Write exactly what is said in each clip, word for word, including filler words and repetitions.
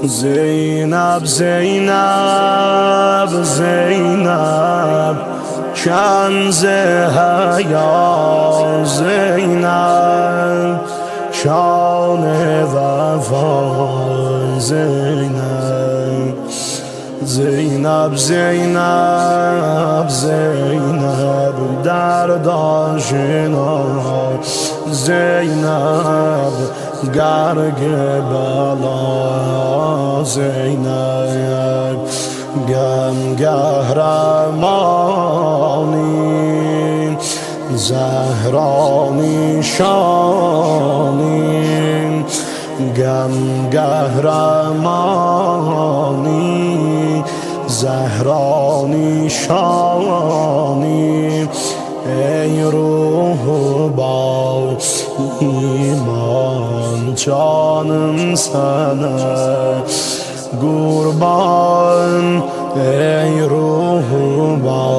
زینب زینب زینب کنز حیا زینب شان وفا زینب زینب زینب زینب درد آشنا زینب گرگ بلا زینب گم قهرمانی زهرانی شانی گم قهرمانی زهرانی شانی ای روح با ایمان جانم سنه قربان ای روح با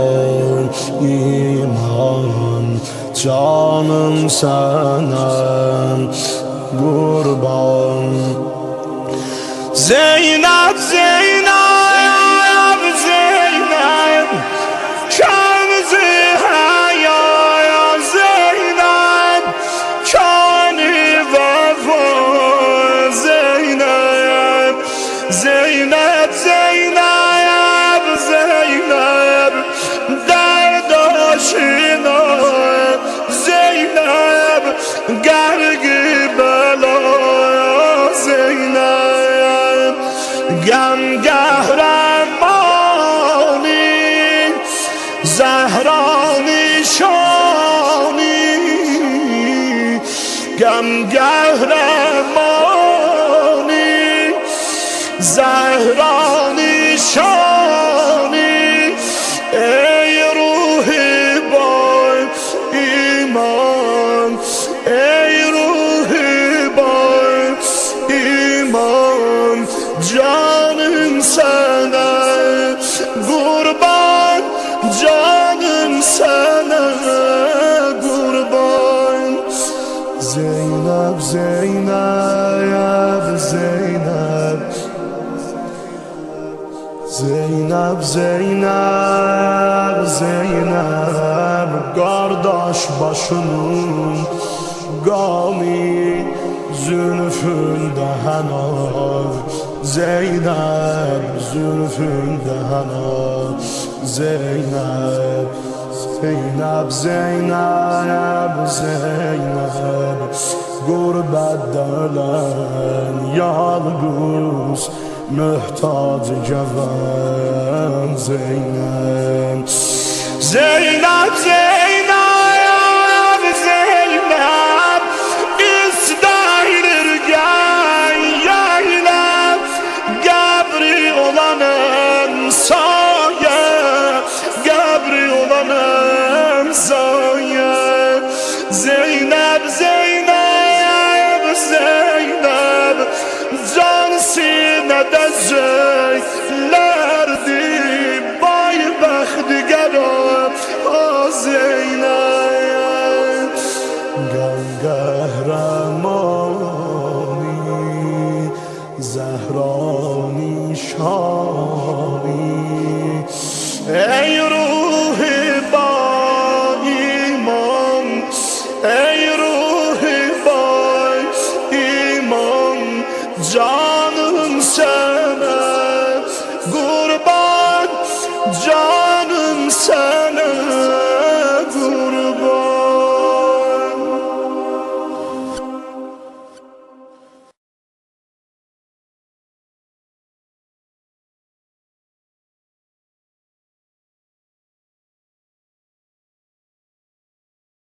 ایمان جانم سنه قربان زینب زینب زینب کنز حیا زینب کان وفا زینب زینب زینب زینب درد آشنا زینب گرگ بلا زینب گم قهرمانی زهرانی شانی گم قهرمانی زهرانی شانی ای روح با ایمان ای روح با ایمان جانم سنه قربان جانم سنه قربان زینب زینب زینب زینب زینب زینب قارداش başının gami zülfünde henar Zeynep zülfünde henar Zeynep Zeynep Zeynep Zeynep gurbette ölen yalnız mühtaç cevan Zeynep Zeynep Zeynep Zeynep İstahlir gel yaylap Gabri olanım saye Gabri olanım saye Zeynep Zeynep Zeynep can sinede zeylerdi bay bəxti gəlib o Zeynep gam qəhrəmani zəhrani şani ey ruhi